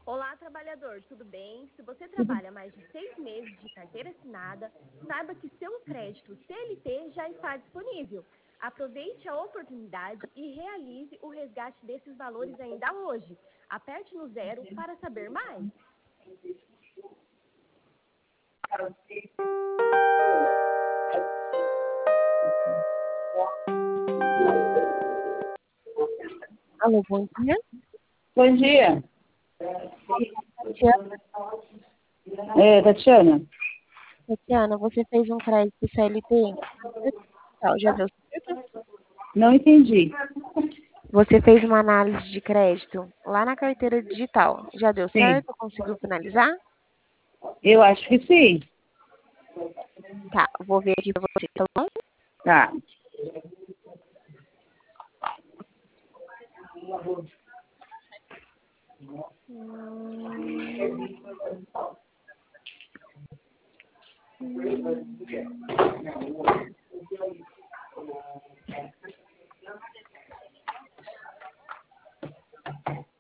Olá, trabalhador, tudo bem? Se você trabalha mais de 6 meses de carteira assinada, saiba que seu crédito CLT já está disponível. Aproveite a oportunidade e realize o resgate desses valores ainda hoje. Aperte no 0 para saber mais. Alô, bom dia. Bom dia. Tatiana, Tatiana? Tatiana, você fez um crédito CLT? Já deu certo? Não entendi. Você fez uma análise de crédito lá na carteira digital. Já deu Sim. certo? Conseguiu finalizar? Eu acho que sim. Tá, vou ver aqui pra você, tá bom? Tá.